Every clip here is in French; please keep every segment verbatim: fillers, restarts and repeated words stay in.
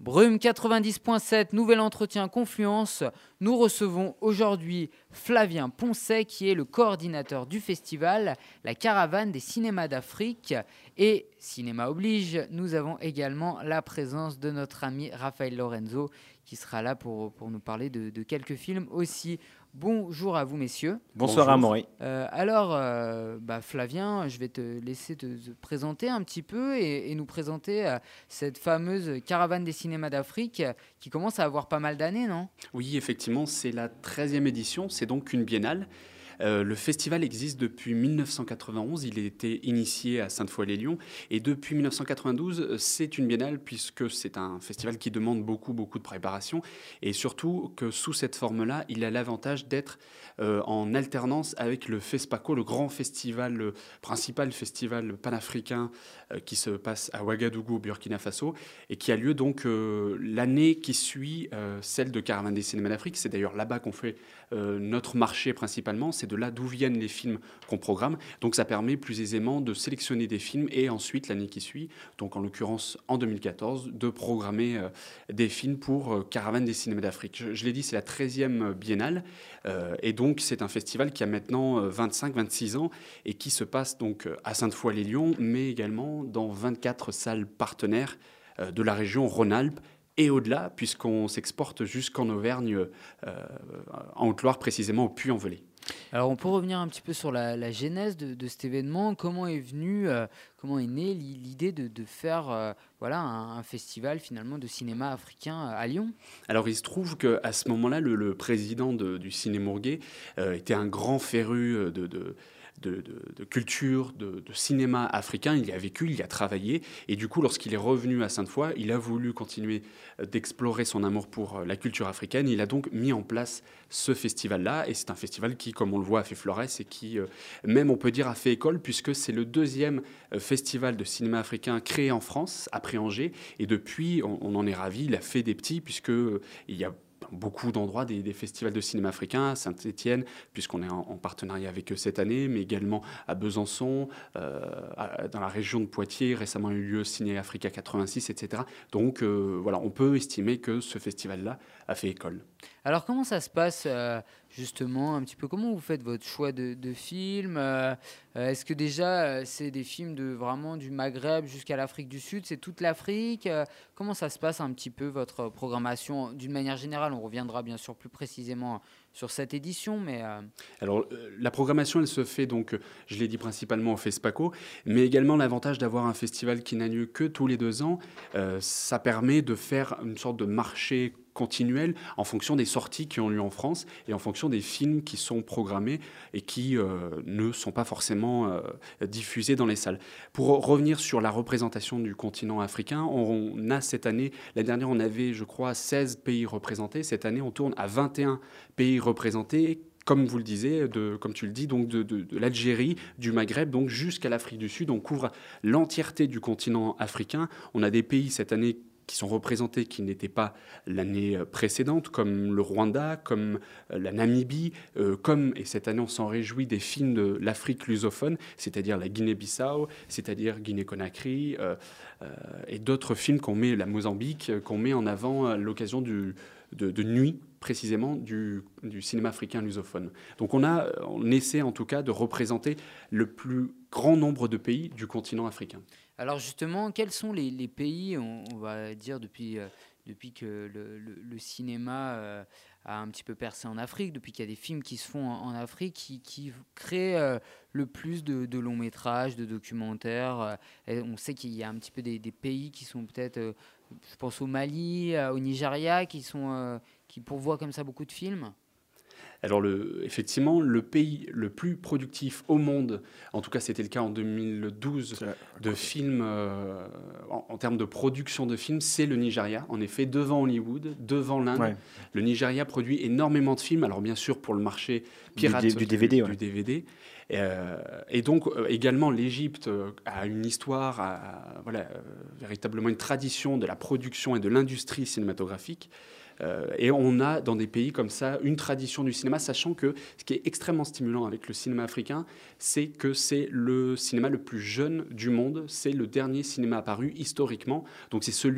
Brume quatre-vingt-dix point sept, nouvel entretien Confluence. Nous recevons aujourd'hui Flavien Poncet, qui est le coordinateur du festival La Caravane des cinémas d'Afrique. Et cinéma oblige, nous avons également la présence de notre ami Raphaël Lorenzo, qui sera là pour, pour nous parler de, de quelques films aussi. Bonjour à vous, messieurs. Bonsoir Amaury. Euh, alors, euh, bah, Flavien, je vais te laisser te, te présenter un petit peu et, et nous présenter euh, cette fameuse Caravane des cinémas d'Afrique qui commence à avoir pas mal d'années, non ? Oui, effectivement, c'est la treizième édition, c'est donc une biennale. Euh, le festival existe depuis mille neuf cent quatre-vingt-onze, il a été initié à Sainte-Foy-les-Lyons et depuis mille neuf cent quatre-vingt-douze, c'est une biennale puisque c'est un festival qui demande beaucoup, beaucoup de préparation et surtout que sous cette forme-là, il a l'avantage d'être euh, en alternance avec le FESPACO, le grand festival, le principal festival panafricain euh, qui se passe à Ouagadougou, au Burkina Faso et qui a lieu donc euh, l'année qui suit euh, celle de Caravane des cinémas d'Afrique. C'est d'ailleurs là-bas qu'on fait euh, notre marché principalement, c'est de là d'où viennent les films qu'on programme. Donc ça permet plus aisément de sélectionner des films et ensuite, l'année qui suit, donc en l'occurrence en deux mille quatorze, de programmer euh, des films pour euh, Caravane des cinémas d'Afrique. Je, je l'ai dit, c'est la treizième biennale euh, et donc c'est un festival qui a maintenant euh, vingt-cinq vingt-six ans et qui se passe donc à Sainte-Foy-les-Lyons, mais également dans vingt-quatre salles partenaires euh, de la région Rhône-Alpes et au-delà, puisqu'on s'exporte jusqu'en Auvergne, euh, en Haute-Loire précisément, au Puy-en-Velay. Alors, on peut revenir un petit peu sur la, la genèse de, de cet événement. Comment est venue, euh, comment est née l'idée de, de faire euh, voilà, un, un festival finalement de cinéma africain à Lyon ? Alors, il se trouve qu'à ce moment-là, le, le président de, du Ciné-Mourguet euh, était un grand féru de... de De, de, de culture, de, de cinéma africain. Il y a vécu, il y a travaillé. Et du coup, lorsqu'il est revenu à Sainte-Foy, il a voulu continuer d'explorer son amour pour la culture africaine. Il a donc mis en place ce festival-là. Et c'est un festival qui, comme on le voit, a fait florès et qui, même on peut dire, a fait école, puisque c'est le deuxième festival de cinéma africain créé en France, après Angers. Et depuis, on, on en est ravis. Il a fait des petits, puisqu'il y a beaucoup d'endroits, des, des festivals de cinéma africain, à Saint-Étienne, puisqu'on est en, en partenariat avec eux cette année, mais également à Besançon, euh, à, dans la région de Poitiers, récemment eu lieu Ciné Africa quatre-vingt-six, et cetera. Donc euh, voilà, on peut estimer que ce festival-là a fait école. Alors comment ça se passe euh, justement un petit peu, comment vous faites votre choix de, de films euh, Est-ce que déjà euh, c'est des films de vraiment du Maghreb jusqu'à l'Afrique du Sud, c'est toute l'Afrique euh, Comment ça se passe un petit peu votre programmation d'une manière générale? On reviendra bien sûr plus précisément sur cette édition, mais... Euh... Alors, euh, la programmation, elle se fait, donc, euh, je l'ai dit principalement au FESPACO, mais également l'avantage d'avoir un festival qui n'a lieu que tous les deux ans, euh, ça permet de faire une sorte de marché continuel en fonction des sorties qui ont lieu en France et en fonction des films qui sont programmés et qui euh, ne sont pas forcément euh, diffusés dans les salles. Pour revenir sur la représentation du continent africain, on, on a cette année, l'année dernière on avait je crois seize pays représentés, cette année on tourne à vingt et un pays représentés, comme vous le disiez, de, comme tu le dis, donc de, de, de l'Algérie, du Maghreb, donc jusqu'à l'Afrique du Sud. On couvre l'entièreté du continent africain. On a des pays cette année qui sont représentés, qui n'étaient pas l'année précédente, comme le Rwanda, comme la Namibie, euh, comme, et cette année on s'en réjouit, des films de l'Afrique lusophone, c'est-à-dire la Guinée-Bissau, c'est-à-dire Guinée-Conakry, euh, euh, et d'autres films qu'on met, la Mozambique, qu'on met en avant à l'occasion du, de, de nuit, précisément, du, du cinéma africain lusophone. Donc on, a, on essaie en tout cas de représenter le plus grand nombre de pays du continent africain. Alors justement, quels sont les, les pays, on, on va dire, depuis, euh, depuis que le, le, le cinéma euh, a un petit peu percé en Afrique, depuis qu'il y a des films qui se font en, en Afrique, qui, qui créent euh, le plus de, de longs métrages, de documentaires. Euh, et on sait qu'il y a un petit peu des, des pays qui sont peut-être, euh, je pense au Mali, euh, au Nigeria, qui, sont, euh, qui pourvoient comme ça beaucoup de films. Alors le, effectivement, le pays le plus productif au monde, en tout cas c'était le cas en deux mille douze, de films, euh, en, en termes de production de films, c'est le Nigeria. En effet, devant Hollywood, devant l'Inde, ouais. Le Nigeria produit énormément de films. Alors bien sûr pour le marché pirate du, du, du D V D. Du, ouais. du D V D. Euh, et donc euh, également l'Égypte euh, a une histoire, a, a, voilà, euh, véritablement une tradition de la production et de l'industrie cinématographique. Euh, et on a dans des pays comme ça une tradition du cinéma, sachant que ce qui est extrêmement stimulant avec le cinéma africain, c'est que c'est le cinéma le plus jeune du monde, c'est le dernier cinéma apparu historiquement, donc c'est celui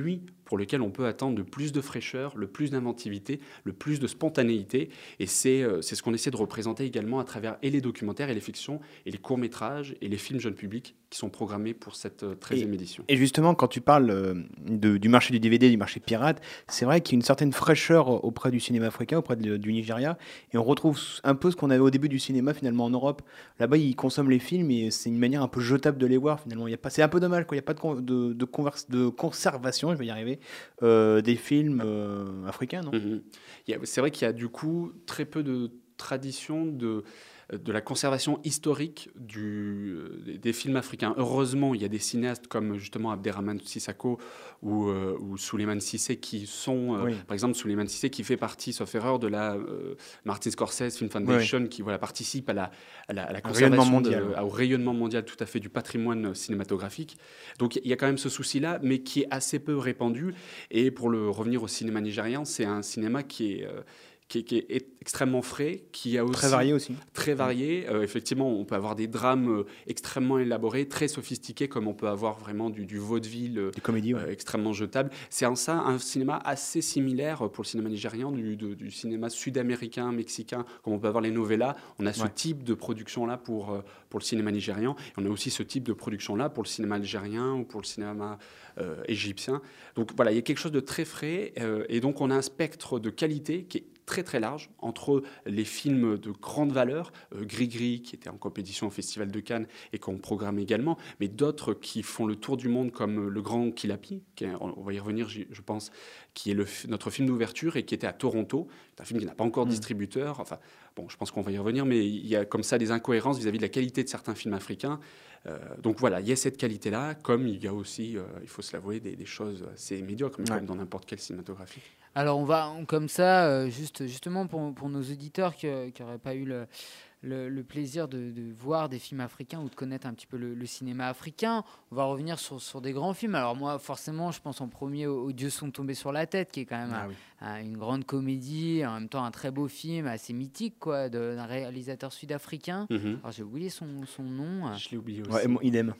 pour lequel on peut attendre le plus de fraîcheur, le plus d'inventivité, le plus de spontanéité. Et c'est euh, c'est ce qu'on essaie de représenter également à travers et les documentaires et les fictions et les courts-métrages et les films jeune public qui sont programmés pour cette euh, treizième édition. Et justement, quand tu parles euh, de, du marché du D V D, du marché pirate, c'est vrai qu'il y a une certaine fraîcheur auprès du cinéma africain, auprès de, du Nigeria, et on retrouve un peu ce qu'on avait au début du cinéma finalement en Europe. Là-bas, ils consomment les films et c'est une manière un peu jetable de les voir finalement. Il y a pas, c'est un peu dommage, quoi. Il n'y a pas de, con- de, de, converse, de conservation, je vais y arriver, euh, des films euh, africains, non? Mhm. Il y a- C'est vrai qu'il y a du coup très peu de tradition de, de la conservation historique du, des, des films africains. Heureusement, il y a des cinéastes comme justement Abderrahmane Sissako ou, euh, ou Souleymane Cissé qui sont, euh, Oui. par exemple Souleymane Cissé qui fait partie, sauf erreur, de la euh, Martin Scorsese Film Foundation, qui voilà, participe à la, à la, à la Un rayonnement conservation, mondial, de- ouais. au rayonnement mondial tout à fait du patrimoine cinématographique. Donc il y a quand même ce souci-là, mais qui est assez peu répandu. Et pour le revenir au cinéma nigérian, c'est un cinéma qui est... euh, qui est, qui est extrêmement frais, qui a aussi Très varié aussi. très varié. Euh, effectivement, on peut avoir des drames euh, extrêmement élaborés, très sophistiqués, comme on peut avoir vraiment du, du vaudeville euh, Des comédies, ouais. euh, extrêmement jetable. C'est en ça un cinéma assez similaire euh, pour le cinéma nigérian, du, de- du cinéma sud-américain, mexicain, comme on peut avoir les novellas. On a ce Ouais. type de production-là pour, euh, pour le cinéma nigérian. Et on a aussi ce type de production-là pour le cinéma algérien ou pour le cinéma euh, égyptien. Donc voilà, il y a quelque chose de très frais. euh, et donc on a un spectre de qualité qui est très très large entre les films de grande valeur, euh, Gris-Gris qui était en compétition au Festival de Cannes et qu'on programme également, mais d'autres qui font le tour du monde comme euh, Le Grand Kilapi, qui est, on va y revenir j'y- je pense, qui est le, f- notre film d'ouverture et qui était à Toronto. C'est un film qui n'a pas encore de Mm. distributeur. Enfin, bon, je pense qu'on va y revenir, mais il y a comme ça des incohérences vis-à-vis de la qualité de certains films africains. Euh, donc voilà, il y a cette qualité-là, comme il y a aussi, euh, il faut se l'avouer, des, des choses assez médiocres, mais Ouais. comme dans n'importe quelle cinématographie. Alors on va on- comme ça, euh, juste, justement pour, pour nos auditeurs qui n'auraient pas eu le, le, le plaisir de, de voir des films africains ou de connaître un petit peu le, le cinéma africain, on va revenir sur, sur des grands films. Alors moi forcément je pense en premier aux, aux Dieux sont tombés sur la tête, qui est quand même Ah un- oui. un- une grande comédie, en même temps un très beau film, assez mythique quoi, de- d'un réalisateur sud-africain. Mhm. Alors j'ai oublié son, son nom. Je l'ai oublié aussi. Ouais, moi, idem.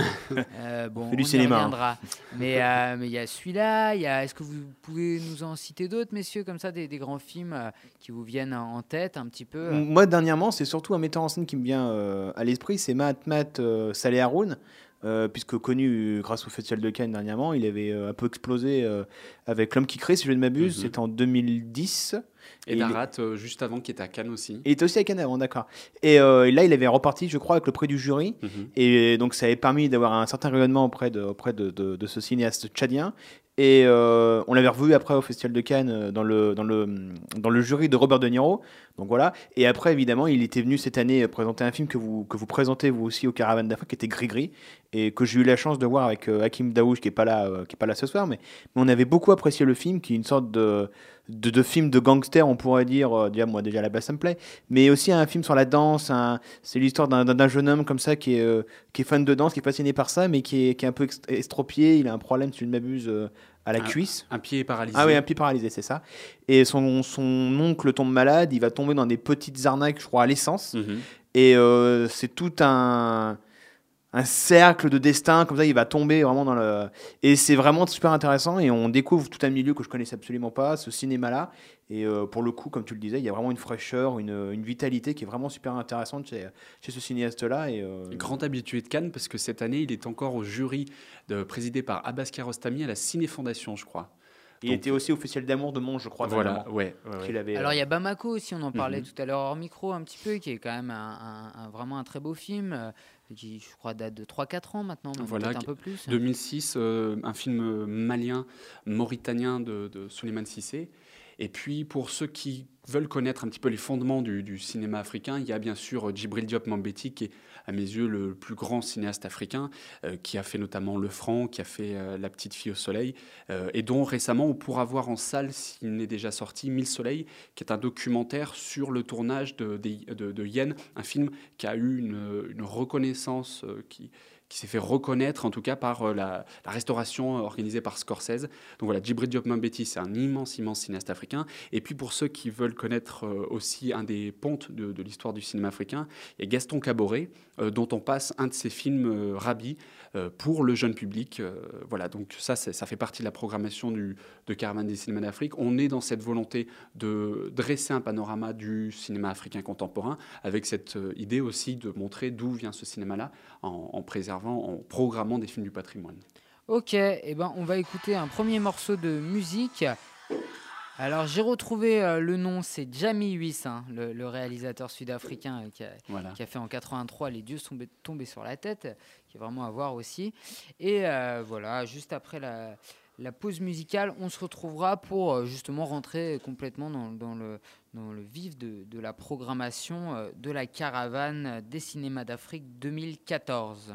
Euh, bon, C'est du on y cinéma, hein. reviendra. Mais euh, mais il y a celui-là. Il y a. Est-ce que vous pouvez nous en citer d'autres, messieurs, comme ça, des, des grands films euh, qui vous viennent en en tête un petit peu euh Moi, dernièrement, c'est surtout un metteur en scène qui me vient euh, à l'esprit, c'est Mahatmat euh, Saleh Haroun, euh, puisque connu euh, grâce au Festival de Cannes dernièrement, il avait euh, un peu explosé euh, avec L'Homme qui crie, si je ne m'abuse, Mhm. c'était en deux mille dix. Et il- Darat, euh, juste avant, qui était à Cannes aussi. Il était aussi à Cannes avant, d'accord. Et, euh, et là, il avait reparti, je crois, avec le prix du jury. Mhm. Et donc, ça avait permis d'avoir un certain rayonnement auprès de, auprès de, de- de ce cinéaste tchadien. Et euh, on l'avait revu après au Festival de Cannes euh, dans le, dans le, dans le jury de Robert De Niro. Donc voilà. Et après, évidemment, il était venu cette année euh, présenter un film que vous, que vous présentez vous aussi au Caravane d'Afrique, qui était Gris-Gris, et que j'ai eu la chance de voir avec euh, Hakim Daouche, qui n'est pas, là, euh, qui est pas là ce soir. Mais, mais on avait beaucoup apprécié le film, qui est une sorte de, de, de film de gangster, on pourrait dire. Euh, déjà, moi, déjà, la base, ça me plaît. Mais aussi un film sur la danse. un- C'est l'histoire d'un, d'un d'un jeune homme comme ça qui est, euh, qui est fan de danse, qui est fasciné par ça, mais qui est, qui est un peu ext- estropié. Il a un problème, si je ne m'abuse, euh, à la Ah, cuisse. Un pied paralysé. Ah oui, un pied paralysé, c'est ça. Et son, son oncle tombe malade, il va tomber dans des petites arnaques, je crois, à l'essence. Mhm. Et euh, c'est tout un, un cercle de destin, comme ça, il va tomber vraiment dans le... Et c'est vraiment super intéressant, et on découvre tout un milieu que je connaissais absolument pas, ce cinéma-là. Et euh, pour le coup, comme tu le disais, il y a vraiment une fraîcheur, une, une vitalité qui est vraiment super intéressante chez, chez ce cinéaste-là. Et, euh, Grand habitué de Cannes, parce que cette année, il est encore au jury de, présidé par Abbas Kiarostami à la Ciné Fondation, je crois. il donc- était aussi au Festival d'amour de Mons, je crois. Voilà, dernièrement, ouais. ouais, ouais. qu'il avait, Alors euh, il y a Bamako aussi, on en parlait Mhm. tout à l'heure hors micro un petit peu, qui est quand même un, un- un- vraiment un très beau film, euh, qui je crois date de trois quatre ans maintenant, même Voilà, peut-être un qui- peu plus. deux mille six, euh, un film euh, malien, mauritanien de, de Souleymane Cissé. Et puis, pour ceux qui veulent connaître un petit peu les fondements du, du cinéma africain, il y a bien sûr Djibril Diop Mambéty, qui est à mes yeux le plus grand cinéaste africain, euh, qui a fait notamment Le Franc, qui a fait euh, La Petite Fille au Soleil, euh, et dont récemment on pourra voir en salle, s'il n'est déjà sorti, Mille Soleils, qui est un documentaire sur le tournage de, de, de, de Yen, un film qui a eu une, une reconnaissance, euh, qui qui s'est fait reconnaître en tout cas par euh, la, la restauration organisée par Scorsese. Donc voilà, Djibril Diop Mambéty, c'est un immense, immense cinéaste africain. Et puis pour ceux qui veulent connaître euh, aussi un des pontes de, de l'histoire du cinéma africain, il y a Gaston Caboret, euh, dont on passe un de ses films euh, Rabi euh, pour le jeune public. Euh, voilà, donc ça, ça fait partie de la programmation du, de Caravane des cinémas d'Afrique. On est dans cette volonté de dresser un panorama du cinéma africain contemporain, avec cette euh, idée aussi de montrer d'où vient ce cinéma-là, en, en préservant, en programmant des films du patrimoine. Ok, eh ben, on va écouter un premier morceau de musique. Alors j'ai retrouvé euh, le nom, c'est Jamie Huis, hein, le, le réalisateur sud-africain euh, qui, a, Voilà. qui a fait en quatre-vingt-trois Les dieux sont tombés, tombés sur la tête, qui est vraiment à voir aussi. Et euh, voilà, juste après la, la pause musicale, on se retrouvera pour euh, justement rentrer complètement dans, dans, le, dans le vif de, de la programmation euh, de la Caravane des cinémas d'Afrique deux mille quatorze.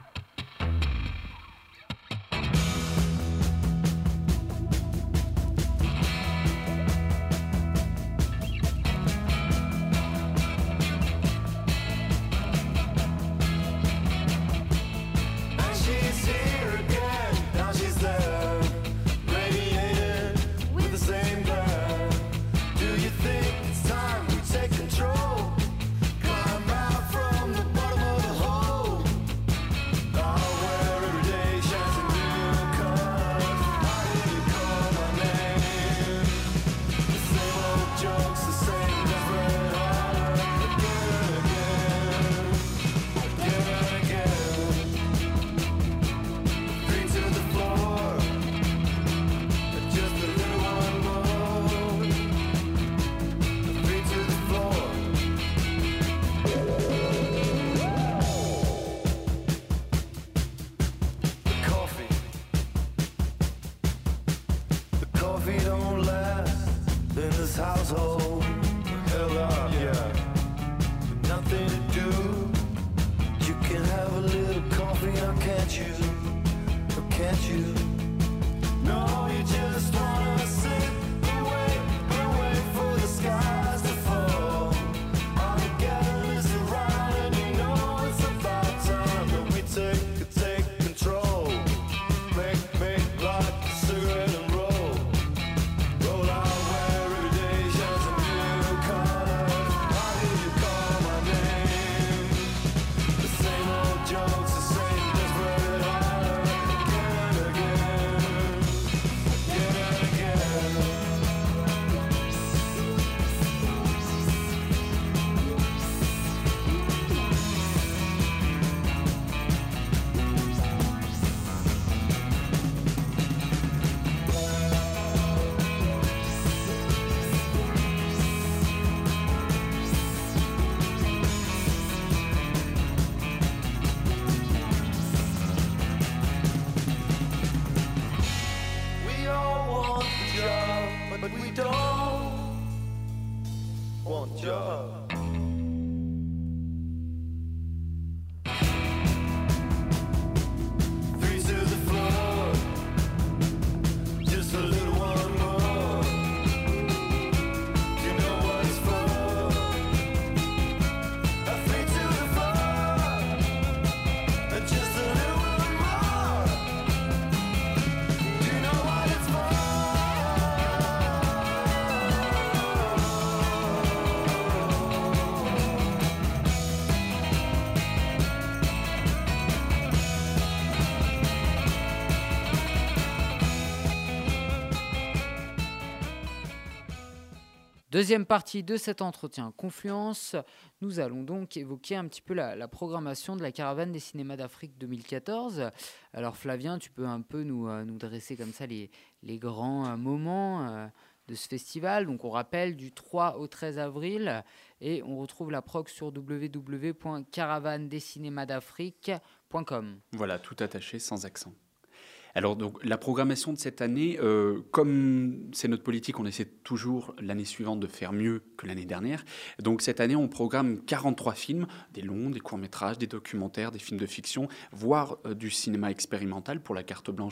Deuxième partie de cet entretien Confluence, nous allons donc évoquer un petit peu la, la programmation de la Caravane des cinémas d'Afrique deux mille quatorze. Alors Flavien, tu peux un peu nous, euh, nous dresser comme ça les, les grands euh, moments euh, de ce festival. Donc on rappelle du trois au treize avril et on retrouve la prog sur w w w point caravane des cinémas d'afrique point com. Voilà, tout attaché, sans accent. Alors, donc, la programmation de cette année, euh, comme c'est notre politique, on essaie toujours l'année suivante de faire mieux que l'année dernière. Donc, cette année, on programme quarante-trois films, des longs, des courts-métrages, des documentaires, des films de fiction, voire euh, du cinéma expérimental pour la carte blanche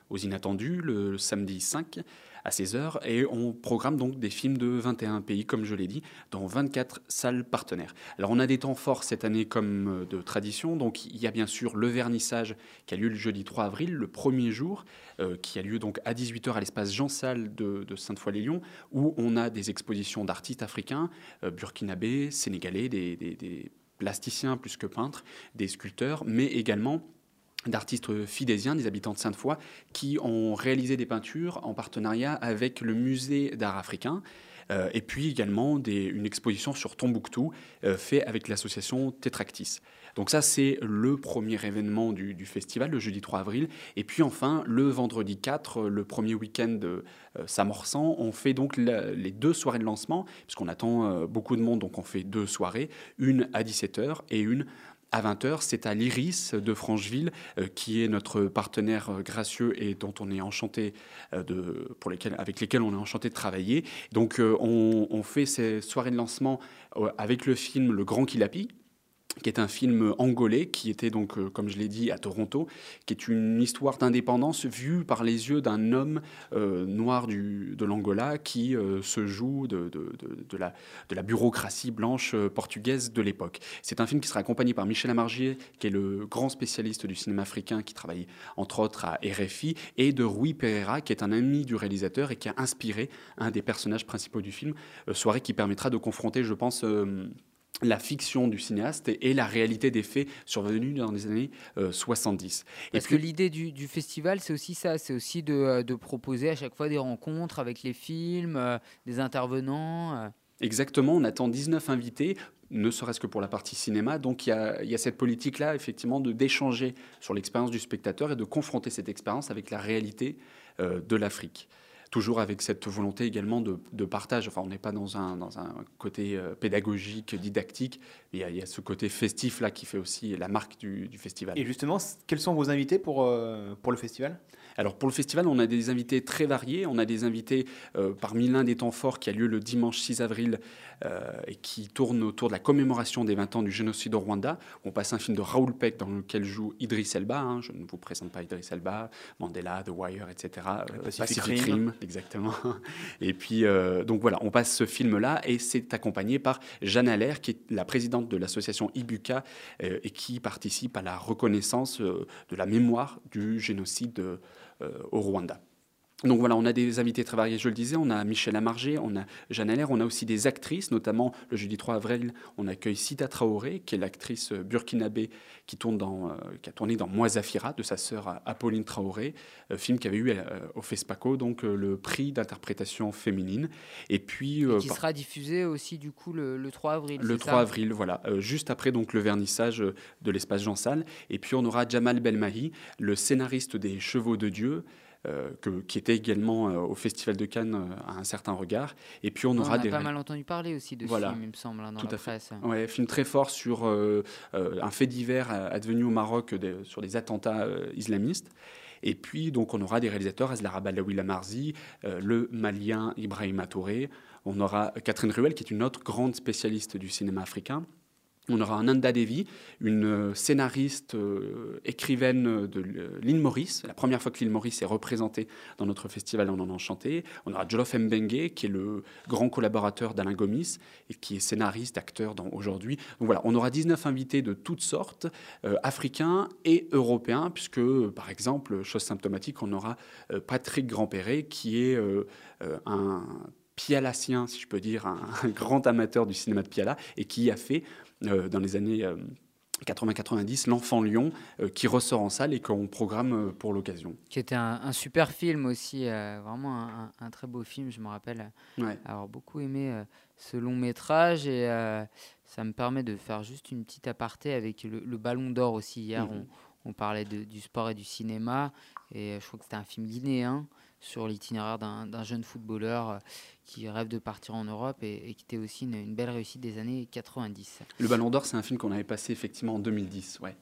aux Inattendus le, le samedi cinq à seize heures et on programme donc des films de vingt et un pays, comme je l'ai dit, dans vingt-quatre salles partenaires. Alors on a des temps forts cette année comme de tradition, donc il y a bien sûr le vernissage qui a lieu le jeudi trois avril, le premier jour, euh, qui a lieu donc à dix-huit heures à l'espace Jean Salle de, de Sainte-Foy-les-Lyons, où on a des expositions d'artistes africains, euh, burkinabés, sénégalais, des, des, des plasticiens plus que peintres, des sculpteurs, mais également d'artistes fidésiens, des habitants de Sainte-Foy, qui ont réalisé des peintures en partenariat avec le musée d'art africain, euh, et puis également des, une exposition sur Tombouctou, euh, fait avec l'association Tétractis. Donc ça, c'est le premier événement du, du festival, le jeudi trois avril. Et puis enfin, le vendredi quatre, le premier week-end euh, s'amorçant, on fait donc la, les deux soirées de lancement, puisqu'on attend euh, beaucoup de monde, donc on fait deux soirées, une à dix-sept heures et une à vingt heures. C'est à l'Iris de Francheville, euh, qui est notre partenaire euh, gracieux et dont on est enchanté euh, de, pour lesquels, avec lesquels on est enchanté de travailler. Donc euh, on, on fait ces soirées de lancement euh, avec le film Le Grand Kilapi, qui est un film angolais, qui était donc, euh, comme je l'ai dit, à Toronto, qui est une histoire d'indépendance vue par les yeux d'un homme euh, noir du, de l'Angola qui euh, se joue de, de, de, de, la, de la bureaucratie blanche euh, portugaise de l'époque. C'est un film qui sera accompagné par Michel Amargier, qui est le grand spécialiste du cinéma africain, qui travaille entre autres à R F I, et de Rui Pereira, qui est un ami du réalisateur et qui a inspiré un des personnages principaux du film, euh, soirée qui permettra de confronter, je pense... Euh, la fiction du cinéaste et la réalité des faits survenus dans les années euh, soixante-dix. Parce et puis, que l'idée du, du festival, c'est aussi ça, c'est aussi de, de proposer à chaque fois des rencontres avec les films, euh, des intervenants. Euh. Exactement, on attend dix-neuf invités, ne serait-ce que pour la partie cinéma. Donc il y a, y a cette politique-là, effectivement, de d'échanger sur l'expérience du spectateur et de confronter cette expérience avec la réalité euh, de l'Afrique. Toujours avec cette volonté également de, de partage. Enfin, on n'est pas dans un, dans un côté euh, pédagogique, didactique. Il y, a, il y a ce côté festif là qui fait aussi la marque du, du festival. Et justement, quels sont vos invités pour, euh, pour le festival ? Alors pour le festival, on a des invités très variés. On a des invités euh, parmi l'un des temps forts qui a lieu le dimanche six avril euh, et qui tourne autour de la commémoration des vingt ans du génocide au Rwanda. On passe un film de Raoul Peck dans lequel joue Idriss Elba. Hein. Je ne vous présente pas Idriss Elba, Mandela, The Wire, et cetera. Euh, Pacific, Pacific Rim. Rim, exactement. Et puis euh, donc voilà, on passe ce film-là et c'est accompagné par Jeanne Allaire, qui est la présidente de l'association Ibuka euh, et qui participe à la reconnaissance euh, de la mémoire du génocide euh, Euh, au Rwanda. Donc voilà, on a des invités très variés, je le disais. On a Michel Amargé, on a Jeanne Allaire, on a aussi des actrices, notamment le jeudi trois avril, on accueille Sida Traoré, qui est l'actrice burkinabé qui, tourne dans, euh, qui a tourné dans Moi Zafira, de sa sœur Apolline Traoré, euh, film qui avait eu euh, au FESPACO donc euh, le prix d'interprétation féminine. Et puis euh, Et qui par... sera diffusé aussi du coup le, le trois avril. Le trois avril, voilà, euh, juste après donc le vernissage de l'espace Jean Salle. Et puis on aura Jamal Belmahi, le scénariste des Chevaux de Dieu. Euh, que, qui était également euh, au Festival de Cannes euh, à un certain regard. Et puis on, on aura a des... pas mal entendu parler aussi de voilà. ce film, il me semble, hein, dans Tout la à fait. presse. Ouais, film très fort sur euh, euh, un fait divers advenu au Maroc de, sur des attentats euh, islamistes. Et puis donc on aura des réalisateurs, Aslara Balaoui Lamarzi, euh, le Malien Ibrahima Touré. On aura Catherine Ruel, qui est une autre grande spécialiste du cinéma africain. On aura Ananda Devi, une scénariste, euh, écrivaine de l'île Maurice. La première fois que l'île Maurice est représentée dans notre festival, on en a enchanté. On aura Jolof Mbenge, qui est le grand collaborateur d'Alain Gomis et qui est scénariste, acteur dans aujourd'hui. Donc voilà, on aura dix-neuf invités de toutes sortes, euh, africains et européens, puisque, par exemple, chose symptomatique, on aura euh, Patrick Grandperret, qui est euh, euh, un pialassien, si je peux dire, un, un grand amateur du cinéma de Piala, et qui a fait Euh, dans les années euh, quatre-vingts quatre-vingt-dix, L'Enfant Lion, euh, qui ressort en salle et qu'on programme euh, pour l'occasion. Qui était un, un super film aussi, euh, vraiment un, un très beau film, je me rappelle ouais. avoir beaucoup aimé euh, ce long métrage et euh, ça me permet de faire juste une petite aparté avec le, le Ballon d'Or aussi. Hier, mm-hmm. on, on parlait de, du sport et du cinéma et je crois que c'était un film guinéen sur l'itinéraire d'un, d'un jeune footballeur euh, qui rêve de partir en Europe et, et qui était aussi une, une belle réussite des années quatre-vingt-dix. Le Ballon d'Or, c'est un film qu'on avait passé effectivement en deux mille dix, ouais.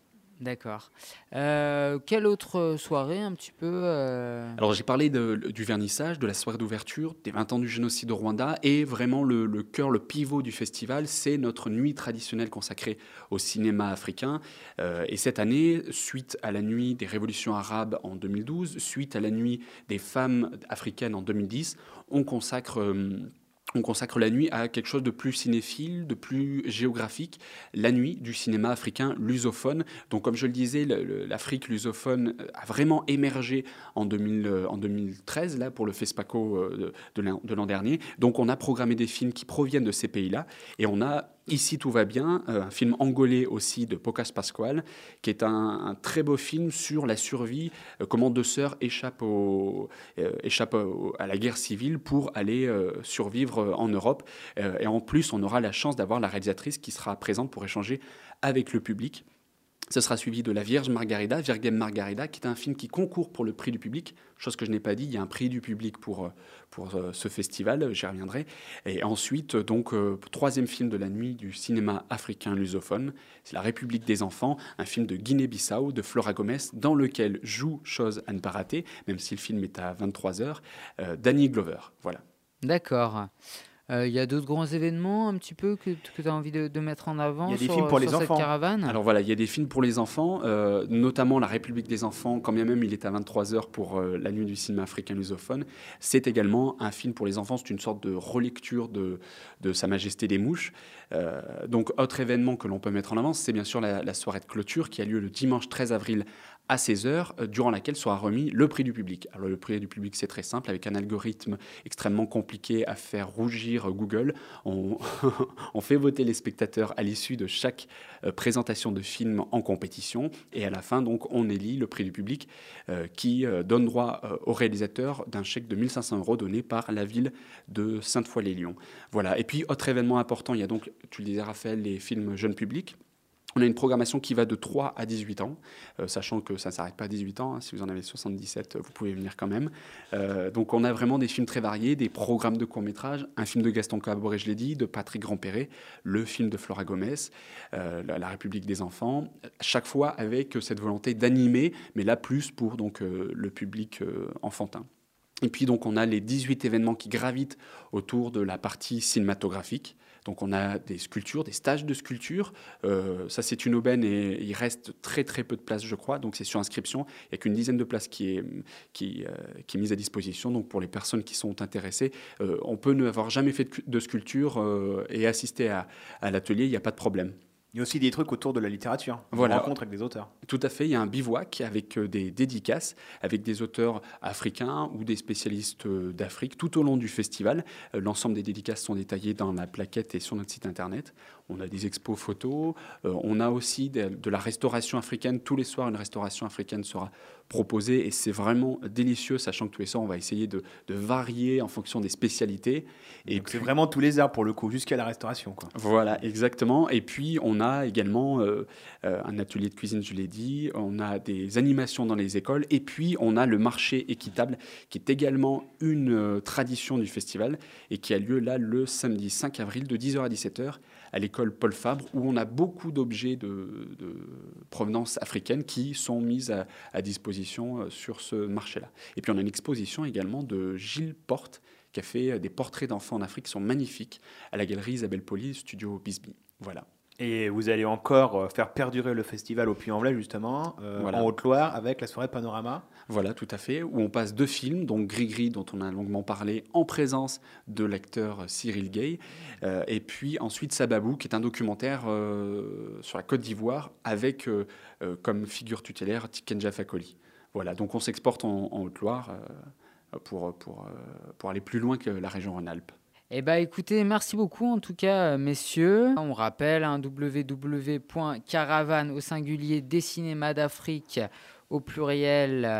D'accord. Euh, quelle autre soirée un petit peu euh, Alors j'ai parlé de- du vernissage, de la soirée d'ouverture, des vingt ans du génocide au Rwanda, et vraiment le, le cœur, le pivot du festival, c'est notre nuit traditionnelle consacrée au cinéma africain. Euh, et cette année, suite à la nuit des révolutions arabes en deux mille douze, suite à la nuit des femmes africaines en deux mille dix, on consacre... euh, on consacre la nuit à quelque chose de plus cinéphile, de plus géographique, la nuit du cinéma africain lusophone. Donc, comme je le disais, le- le- l'Afrique lusophone a vraiment émergé en, deux mille, euh, en deux mille treize, là, pour le FESPACO euh, de, de l'an de l'an dernier. Donc, on a programmé des films qui proviennent de ces pays-là. Et on a, Ici tout va bien, euh, un film angolais aussi de Pocas Pascual, qui est un, un très beau film sur la survie, euh, comment deux sœurs échappent, au, euh, échappent au- à la guerre civile pour aller euh, survivre euh, en Europe. Euh, et en plus, on aura la chance d'avoir la réalisatrice qui sera présente pour échanger avec le public. Ce sera suivi de La Vierge Margarida, Virgem Margarida, qui est un film qui concourt pour le prix du public, chose que je n'ai pas dit, il y a un prix du public pour, euh, pour euh, ce festival, j'y reviendrai. Et ensuite, donc, euh, troisième film de la nuit du cinéma africain lusophone, c'est La République des enfants, un film de Guinée-Bissau, de Flora Gomez, dans lequel joue, chose à ne pas rater, même si le film est à vingt-trois heures, euh, Danny Glover. Voilà. D'accord. Euh, Il y a d'autres grands événements un petit peu que, que tu as envie de, de mettre en Il avant y a des sur, films pour les sur cette enfants. caravane? Alors voilà, il y a des films pour les enfants, euh, notamment La République des enfants, quand bien même il est à vingt-trois heures pour euh, la nuit du cinéma africain lusophone. C'est également un film pour les enfants, c'est une sorte de relecture de, de Sa Majesté des Mouches. Euh, donc, autre événement que l'on peut mettre en avant, c'est bien sûr la, la soirée de clôture qui a lieu le dimanche treize avril à seize heures, euh, durant laquelle sera remis le prix du public. Alors, le prix du public, c'est très simple, avec un algorithme extrêmement compliqué à faire rougir Google. On, on fait voter les spectateurs à l'issue de chaque euh, présentation de film en compétition, et à la fin, donc, on élit le prix du public euh, qui euh, donne droit euh, au réalisateur d'un chèque de mille cinq cents euros donné par la ville de Sainte-Foy-les-Lyons. Voilà. Et puis, autre événement important, il y a donc, tu le disais Raphaël, les films jeunes publics. On a une programmation qui va de trois à dix-huit ans, euh, sachant que ça ne s'arrête pas à dix-huit ans. Hein. Si vous en avez soixante-dix-sept, vous pouvez venir quand même. Euh, donc on a vraiment des films très variés, des programmes de court-métrage, un film de Gaston Caboret, je l'ai dit, de Patrick Grandperret, le film de Flora Gomez, euh, la, la République des enfants, chaque fois avec cette volonté d'animer, mais là plus pour donc, euh, le public euh, enfantin. Et puis donc on a les dix-huit événements qui gravitent autour de la partie cinématographique. Donc on a des sculptures, des stages de sculpture. Euh, ça c'est une aubaine et il reste très très peu de place je crois. Donc c'est sur inscription. Il n'y a qu'une dizaine de places qui est, qui, euh, qui est mise à disposition. Donc pour les personnes qui sont intéressées, euh, on peut n'avoir jamais fait de, de sculpture euh, et assister à, à l'atelier, il n'y a pas de problème. Il y a aussi des trucs autour de la littérature. On Voilà. rencontre avec des auteurs. Tout à fait, il y a un bivouac avec euh, des dédicaces, avec des auteurs africains ou des spécialistes euh, d'Afrique tout au long du festival. Euh, L'ensemble des dédicaces sont détaillées dans la plaquette et sur notre site internet. On a des expos photos, euh, on a aussi de, de la restauration africaine. Tous les soirs, une restauration africaine sera proposée et c'est vraiment délicieux, sachant que tous les soirs, on va essayer de, de varier en fonction des spécialités. Et Et donc c'est puis- vraiment tous les arts pour le coup, jusqu'à la restauration, quoi. Voilà, exactement. Et puis, on a également euh, euh, un atelier de cuisine, je l'ai dit. On a des animations dans les écoles. Et puis, on a le marché équitable, qui est également une euh, tradition du festival et qui a lieu là le samedi cinq avril de dix heures à dix-sept heures à l'école Paul Fabre, où on a beaucoup d'objets de, de provenance africaine qui sont mis à, à disposition euh, sur ce marché-là. Et puis, on a une exposition également de Gilles Porte, qui a fait des portraits d'enfants en Afrique qui sont magnifiques à la galerie Isabelle Poli, studio Bisbee. Voilà. Et vous allez encore euh, faire perdurer le festival au Puy-en-Velay, justement, euh, Voilà. en Haute-Loire, avec la soirée Panorama. Voilà, tout à fait, où on passe deux films, donc Gris-Gris, dont on a longuement parlé, en présence de l'acteur Cyril Gay, euh, et puis ensuite Sababou, qui est un documentaire euh, sur la Côte d'Ivoire, avec euh, euh, comme figure tutélaire Tikenja Fakoli. Voilà, donc on s'exporte en, en Haute-Loire euh, pour, pour, euh, pour aller plus loin que la région Rhône-Alpes. Eh bien, écoutez, merci beaucoup en tout cas, euh, messieurs. On rappelle hein, w w w point caravane au singulier des cinémas d'Afrique au pluriel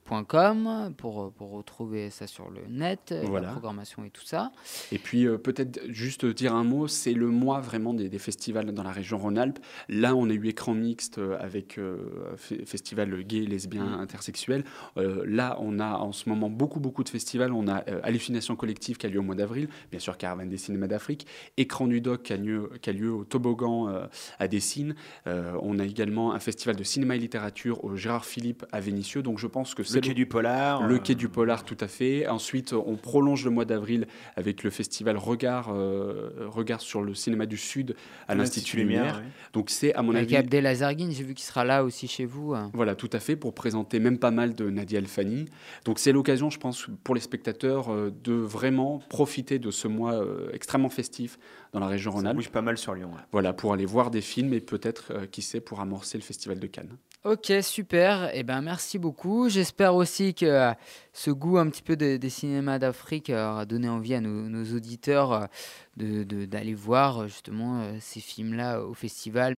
point com pour, pour retrouver ça sur le net, Voilà. la programmation et tout ça. Et puis euh, peut-être juste dire un mot, c'est le mois vraiment des, des festivals dans la région Rhône-Alpes. Là, on a eu écran mixte euh, avec euh, f- festival gay, lesbien, Mm. intersexuel. Euh, là, on a en ce moment beaucoup, beaucoup de festivals. On a euh, Hallucination collective qui a lieu au mois d'avril, bien sûr Caravane des cinémas d'Afrique, Écran du Doc qui a lieu, qui a lieu au Toboggan euh, à Dessines. Euh, on a également un festival de cinéma et littérature au Gérard Philippe à Vénissieux. Donc je pense que Le c'est quai du Polar. le euh, quai du Polar, tout à fait. Ensuite, on prolonge le mois d'avril avec le festival Regard, euh, Regard sur le cinéma du Sud à l'Institut Lumière. ouais. Donc c'est, à mon Avec avis, Abdel Azarguine, j'ai vu qu'il sera là aussi chez vous. hein. voilà, tout à fait, pour présenter même pas mal de Nadia El Fani. Donc c'est l'occasion, je pense, pour les spectateurs euh, de vraiment profiter de ce mois euh, extrêmement festif dans la région Ça Rhône-Alpes. bouge pas mal sur Lyon. ouais. Voilà, pour aller voir des films et peut-être, euh, qui sait, pour amorcer le festival de Cannes. Ok, super. Eh ben, merci beaucoup. J'espère aussi que euh, ce goût un petit peu des, des cinémas d'Afrique euh, aura donné envie à nos, nos auditeurs euh, de, de- d'aller voir euh, justement euh, ces films-là au festival.